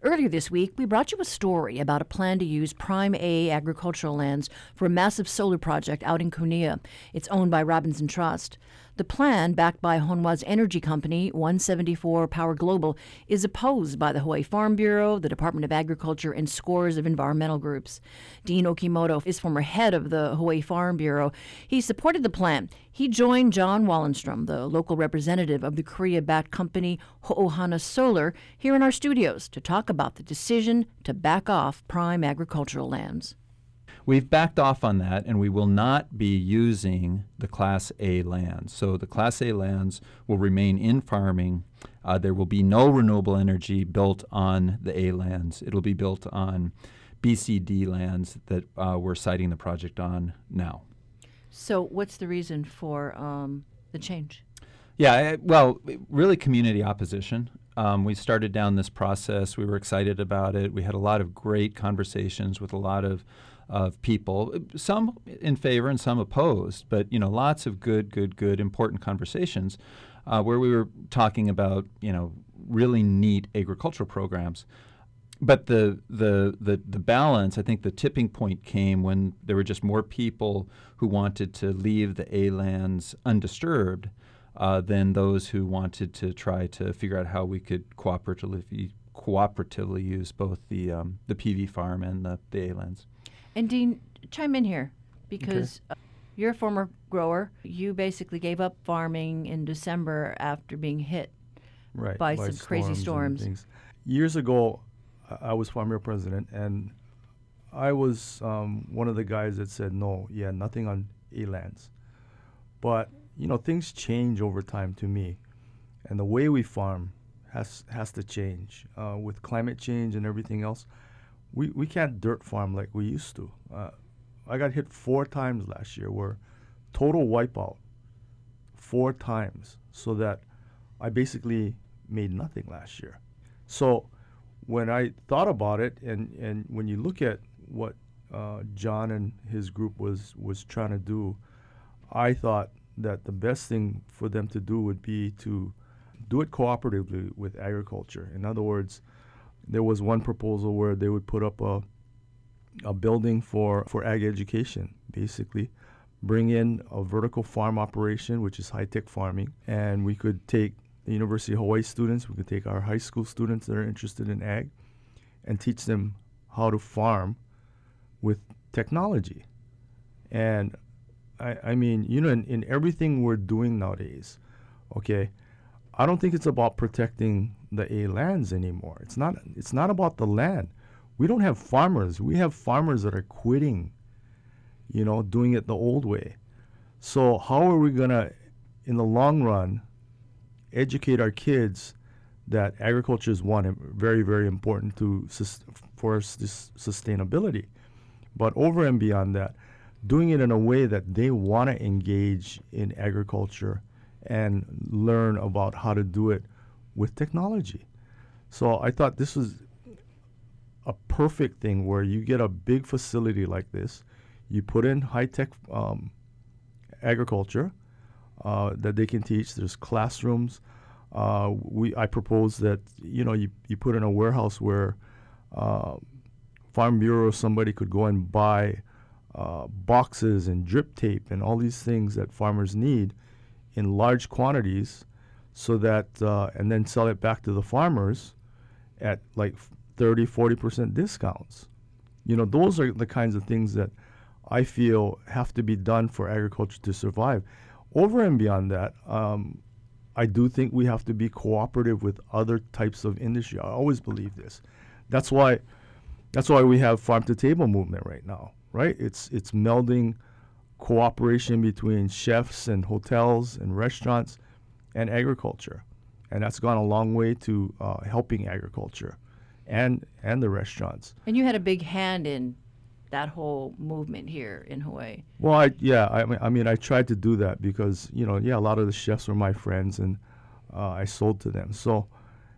Earlier this week, we brought you a story about a plan to use Prime A agricultural lands for a massive solar project out in Cunha. It's owned by Robinson Trust. The plan, backed by Honwa's energy company, 174 Power Global, is opposed by the Hawaii Farm Bureau, the Department of Agriculture, and scores of environmental groups. Dean Okimoto is former head of the Hawaii Farm Bureau. He supported the plan. He joined John Wallenstrom, the local representative of the Korea-backed company Ho'ohana Solar, here in our studios to talk about the decision to back off prime agricultural lands. We've backed off on that, and we will not be using the Class A lands. So the Class A lands will remain in farming. There will be no renewable energy built on the A lands. It'll be built on BCD lands that we're siting the project on now. So what's the reason for the change? Yeah, well, really community opposition. We started down this process. We were excited about it. We had a lot of great conversations with a lot of people, some in favor and some opposed, but lots of good, important conversations where we were talking about really neat agricultural programs. But the balance, I think the tipping point came when there were just more people who wanted to leave the A lands undisturbed than those who wanted to try to figure out how we could cooperatively use both the PV farm and the A lands. And Dean, chime in here, because you're a former grower. You basically gave up farming in December after being hit by some crazy storms. Years ago, I was Farm Bureau president, and I was one of the guys that said, nothing on A lands. But, things change over time to me, and the way we farm has to change. With climate change and everything else, we can't dirt farm like we used to. I got hit 4 times last year, where total wipeout 4 times, so that I basically made nothing last year. So when I thought about it, and when you look at what John and his group was trying to do, I thought that the best thing for them to do would be to do it cooperatively with agriculture. In other words, there was one proposal where they would put up a building for ag education, basically bring in a vertical farm operation, which is high-tech farming, and we could take the University of Hawaii students, we could take our high school students that are interested in ag, and teach them how to farm with technology. And I mean, in everything we're doing nowadays, I don't think it's about protecting the A lands anymore. It's not about the land. We don't have farmers. We have farmers that are quitting, doing it the old way. So how are we gonna, in the long run, educate our kids that agriculture is very, very important for this sustainability? But over and beyond that, doing it in a way that they want to engage in agriculture and learn about how to do it with technology. So I thought this was a perfect thing where you get a big facility like this, you put in high-tech agriculture that they can teach. There's classrooms. I propose that you put in a warehouse where Farm Bureau or somebody could go and buy boxes and drip tape and all these things that farmers need in large quantities, so that and then sell it back to the farmers at like 30-40% discounts. Those are the kinds of things that I feel have to be done for agriculture to survive. Over and beyond that, I do think we have to be cooperative with other types of industry. I always believe this. That's why we have farm to table movement right now, right? It's melding cooperation between chefs and hotels and restaurants and agriculture, and that's gone a long way to helping agriculture and the restaurants. And you had a big hand in that whole movement here in Hawaii. Well, I tried to do that because a lot of the chefs were my friends, and I sold to them. So,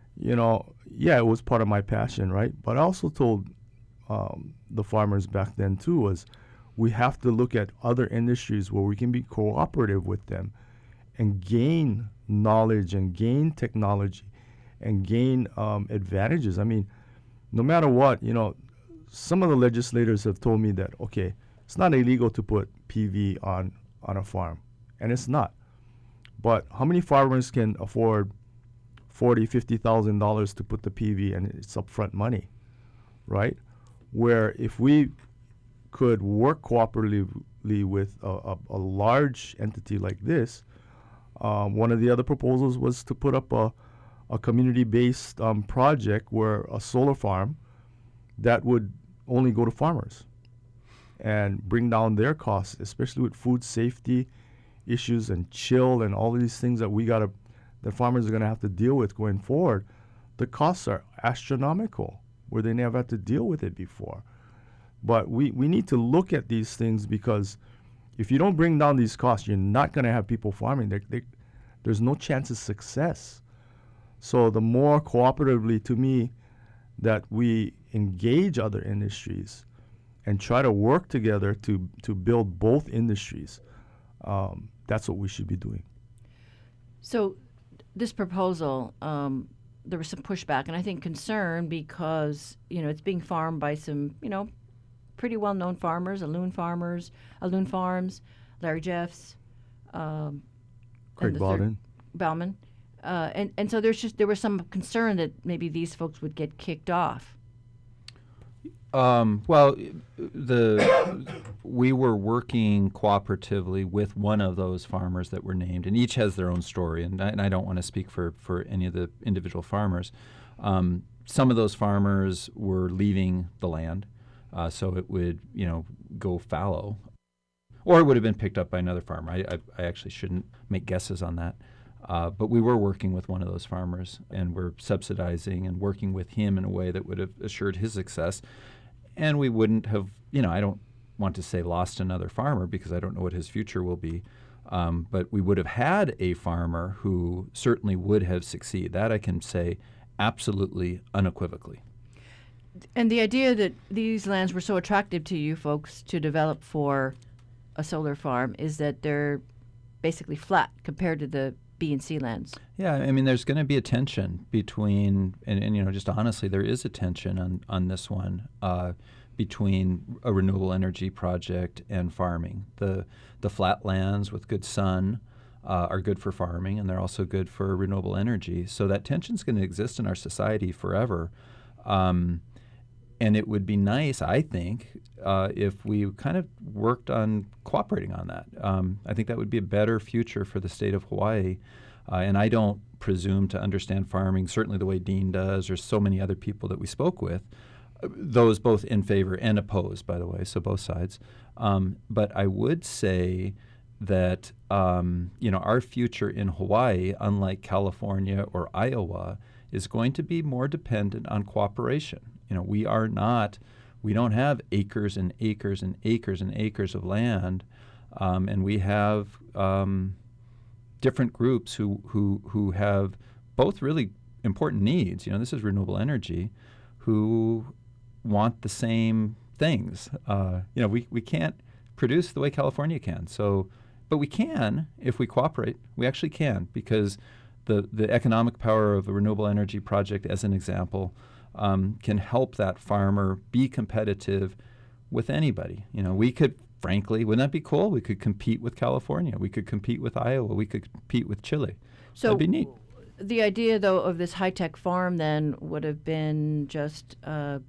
it was part of my passion, right? But I also told the farmers back then too was we have to look at other industries where we can be cooperative with them and gain knowledge and gain technology and gain advantages. I mean, no matter what, some of the legislators have told me that, okay, it's not illegal to put PV on a farm, and it's not. But how many farmers can afford $40,000-$50,000 to put the PV, and it's upfront money, right? Where if we could work cooperatively with a large entity like this, one of the other proposals was to put up a community-based project where a solar farm that would only go to farmers and bring down their costs, especially with food safety issues and chill and all of these things that that farmers are going to have to deal with going forward. The costs are astronomical where they never had to deal with it before. But we need to look at these things, because if you don't bring down these costs, you're not going to have people farming. There's no chance of success. So the more cooperatively, to me, that we engage other industries and try to work together to build both industries, that's what we should be doing. So this proposal, there was some pushback and I think concern because, it's being farmed by some, pretty well-known farmers, Alun Farms, Larry Jeffs, Craig Bauman. And so there was some concern that maybe these folks would get kicked off. Well, we were working cooperatively with one of those farmers that were named, and each has their own story, and I don't want to speak for any of the individual farmers. Some of those farmers were leaving the land, so it would, go fallow, or it would have been picked up by another farmer. I actually shouldn't make guesses on that. But we were working with one of those farmers, and we're subsidizing and working with him in a way that would have assured his success. And we wouldn't have, I don't want to say lost another farmer because I don't know what his future will be. But we would have had a farmer who certainly would have succeeded. That I can say absolutely unequivocally. And the idea that these lands were so attractive to you folks to develop for a solar farm is that they're basically flat compared to the B and C lands. Yeah, I mean, there's going to be a tension between, and just honestly, there is a tension on this one between a renewable energy project and farming. The flat lands with good sun are good for farming, and they're also good for renewable energy. So that tension's going to exist in our society forever. And it would be nice, I think, if we kind of worked on cooperating on that. I think that would be a better future for the state of Hawaii. And I don't presume to understand farming, certainly the way Dean does, or so many other people that we spoke with, those both in favor and opposed, by the way, so both sides. But I would say that, our future in Hawaii, unlike California or Iowa, is going to be more dependent on cooperation. We don't have acres and acres and acres and acres of land, and we have different groups who have both really important needs. This is renewable energy, who want the same things. We can't produce the way California can. But we can if we cooperate. We actually can, because the economic power of a renewable energy project, as an example, can help that farmer be competitive with anybody. We could, frankly, wouldn't that be cool? We could compete with California. We could compete with Iowa. We could compete with Chile. So that'd be neat. The idea, though, of this high-tech farm then would have been just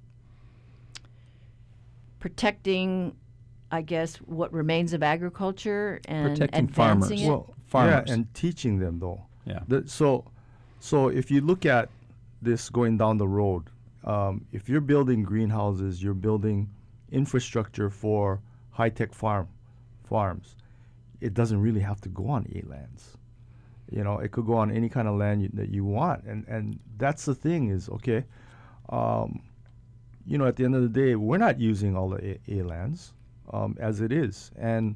protecting, I guess, what remains of agriculture and protecting advancing farmers. it. Well, farmers. Yeah, and teaching them, though. Yeah. So if you look at this going down the road, if you're building greenhouses, you're building infrastructure for high-tech farms, it doesn't really have to go on A-lands. It could go on any kind of land that you want. And that's the thing is, okay, at the end of the day, we're not using all the A-lands as it is. And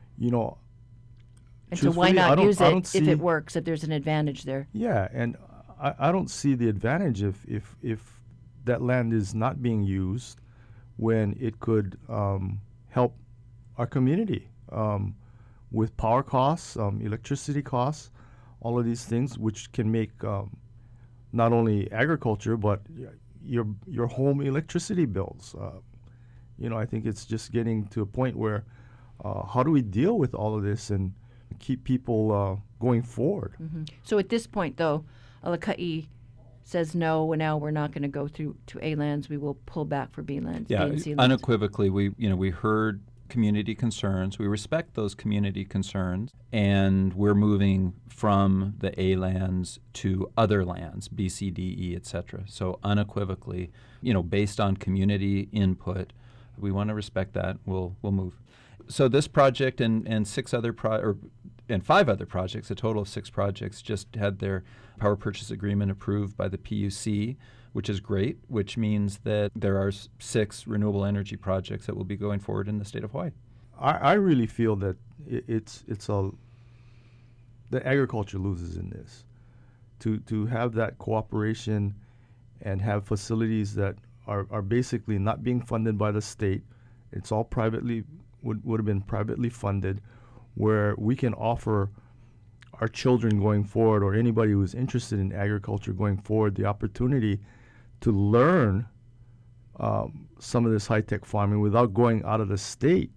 so why not use it if it works, if there's an advantage there? Yeah, and I don't see the advantage if that land is not being used when it could help our community with power costs, electricity costs, all of these things, which can make not only agriculture but your home electricity bills. I think it's just getting to a point where how do we deal with all of this and keep people going forward? Mm-hmm. So at this point, though, Alakai says no, and now we're not going to go through to A lands. We will pull back for B lands. Yeah, B and C lands. unequivocally, we heard community concerns. We respect those community concerns, and we're moving from the A lands to other lands, B, C, D, E, et cetera. So unequivocally, based on community input, we want to respect that. We'll move. So this project and 5 other projects, a total of 6 projects, just had their power purchase agreement approved by the PUC, which is great, which means that there are 6 renewable energy projects that will be going forward in the state of Hawaii. I really feel that the agriculture loses in this. To have that cooperation and have facilities that are basically not being funded by the state, it's all would have been privately funded, where we can offer our children going forward, or anybody who's interested in agriculture going forward, the opportunity to learn some of this high-tech farming without going out of the state.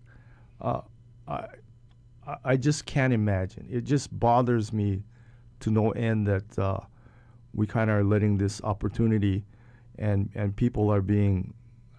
I just can't imagine. It just bothers me to no end that we kind of are letting this opportunity, and people are being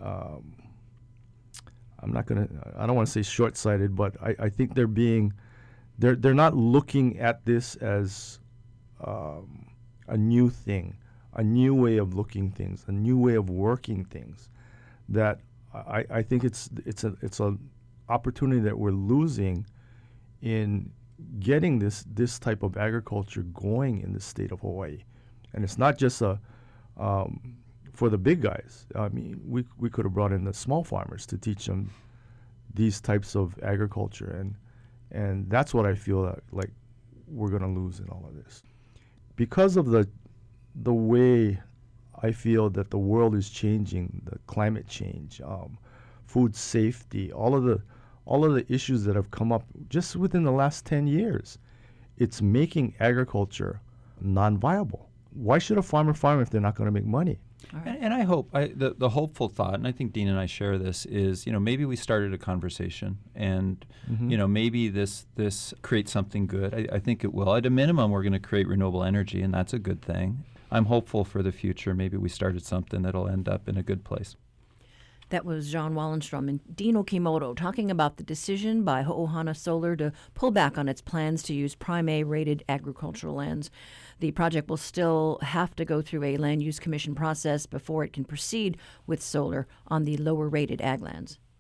I don't want to say short-sighted, but I think they're not looking at this as a new thing, a new way of looking things, a new way of working things. That I think it's a opportunity that we're losing in getting this type of agriculture going in the state of Hawaii, and it's not just for the big guys. I mean, we could have brought in the small farmers to teach them these types of agriculture, and that's what I feel like we're going to lose in all of this, because of the way I feel that the world is changing, the climate change, food safety, all of the issues that have come up just within the last 10 years. It's making agriculture non-viable. Why should a farmer farm if they're not going to make money? Right. And I hope, the hopeful thought, and I think Dean and I share this, is, maybe we started a conversation, and, maybe this creates something good. I think it will. At a minimum, we're going to create renewable energy, and that's a good thing. I'm hopeful for the future. Maybe we started something that'll end up in a good place. That was John Wallenstrom and Dean Okimoto talking about the decision by Ho'ohana Solar to pull back on its plans to use Prime A-rated agricultural lands. The project will still have to go through a land use commission process before it can proceed with solar on the lower-rated ag lands.